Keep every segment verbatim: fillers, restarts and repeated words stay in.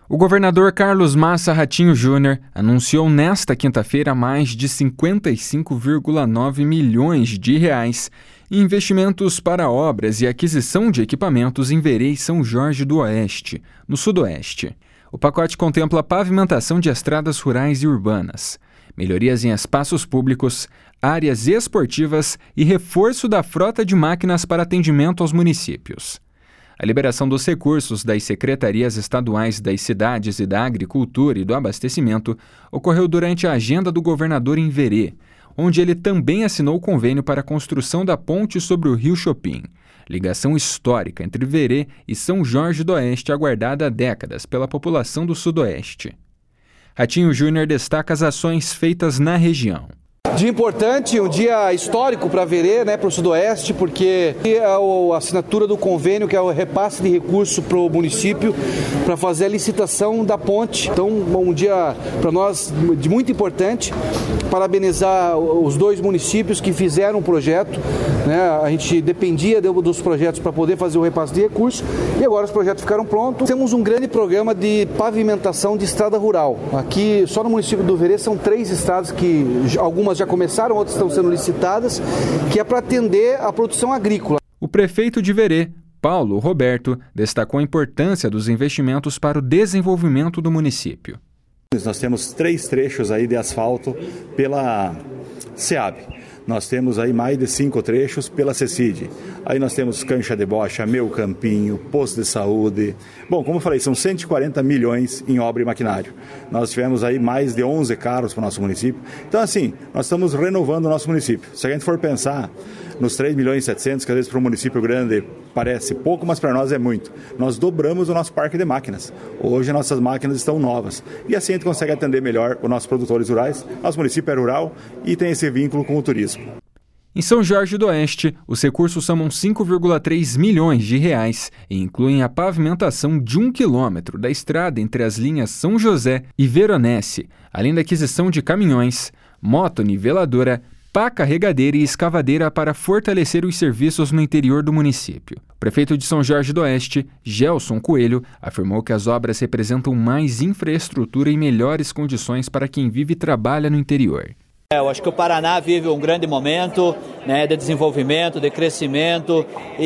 O governador Carlos Massa Ratinho Júnior anunciou nesta quinta-feira mais de cinquenta e cinco vírgula nove milhões de reais em investimentos para obras e aquisição de equipamentos em Verê e São Jorge do Oeste, no Sudoeste. O pacote contempla pavimentação de estradas rurais e urbanas, melhorias em espaços públicos, áreas esportivas e reforço da frota de máquinas para atendimento aos municípios. A liberação dos recursos das secretarias estaduais das cidades e da agricultura e do abastecimento ocorreu durante a agenda do governador em Verê, onde ele também assinou o convênio para a construção da ponte sobre o Rio Chopin, ligação histórica entre Verê e São Jorge do Oeste aguardada há décadas pela população do Sudoeste. Ratinho Júnior destaca as ações feitas na região. Dia importante, um dia histórico para Verê, né, para o Sudoeste, porque é a assinatura do convênio, que é o repasse de recurso para o município, para fazer a licitação da ponte. Então, um dia para nós de muito importante, parabenizar os dois municípios que fizeram o projeto, né? A gente dependia dos projetos para poder fazer o repasse de recursos e agora os projetos ficaram prontos. Temos um grande programa de pavimentação de estrada rural. Aqui, só no município do Verê, são três estradas que algumas já começaram, outras estão sendo licitadas, que é para atender a produção agrícola. O prefeito de Verê, Paulo Roberto, destacou a importância dos investimentos para o desenvolvimento do município. Nós temos três trechos aí de asfalto pela SEAB. Nós temos aí mais de cinco trechos pela CECID. Aí nós temos Cancha de Bocha, Meu Campinho, Posto de Saúde. Bom, como eu falei, são cento e quarenta milhões em obra e maquinário. Nós tivemos aí mais de onze carros para o nosso município. Então, assim, nós estamos renovando o nosso município. Se a gente for pensar nos três milhões e setecentos, que às vezes para um município grande parece pouco, mas para nós é muito. Nós dobramos o nosso parque de máquinas. Hoje nossas máquinas estão novas. E assim a gente consegue atender melhor os nossos produtores rurais. Nosso município é rural e tem esse vínculo com o turismo. Em São Jorge do Oeste, os recursos somam cinco vírgula três milhões de reais e incluem a pavimentação de um quilômetro da estrada entre as linhas São José e Veronese, além da aquisição de caminhões, motoniveladora, pá carregadeira e escavadeira para fortalecer os serviços no interior do município. O prefeito de São Jorge do Oeste, Gelson Coelho, afirmou que as obras representam mais infraestrutura e melhores condições para quem vive e trabalha no interior. Eu acho que o Paraná vive um grande momento, né, de desenvolvimento, de crescimento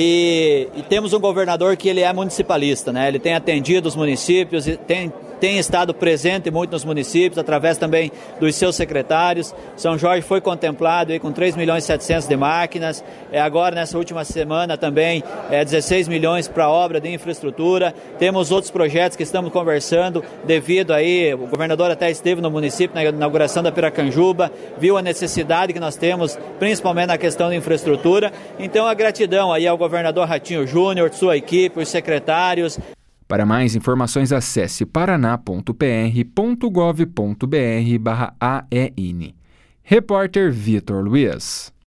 e, e temos um governador que ele é municipalista, né, ele tem atendido os municípios e tem, tem estado presente muito nos municípios, através também dos seus secretários. São Jorge foi contemplado aí com três milhões e setecentos de máquinas, é, agora nessa última semana também é, dezesseis milhões para obra de infraestrutura. Temos outros projetos que estamos conversando devido aí, o governador até esteve no município na inauguração da Piracanjuba, viu a necessidade que nós temos, principalmente na questão de infraestrutura. Então a gratidão aí ao governador Ratinho Júnior, sua equipe, os secretários. Para mais informações, acesse paraná ponto p r ponto gov ponto b r barra A E N. Repórter Vitor Luiz.